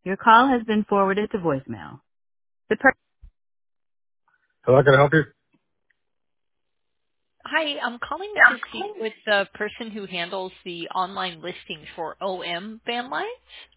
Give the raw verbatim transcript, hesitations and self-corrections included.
Your call has been forwarded to voicemail. The per- Hello, can I help you? Hi, I'm calling to speak with the person who handles the online listings for O M van lines.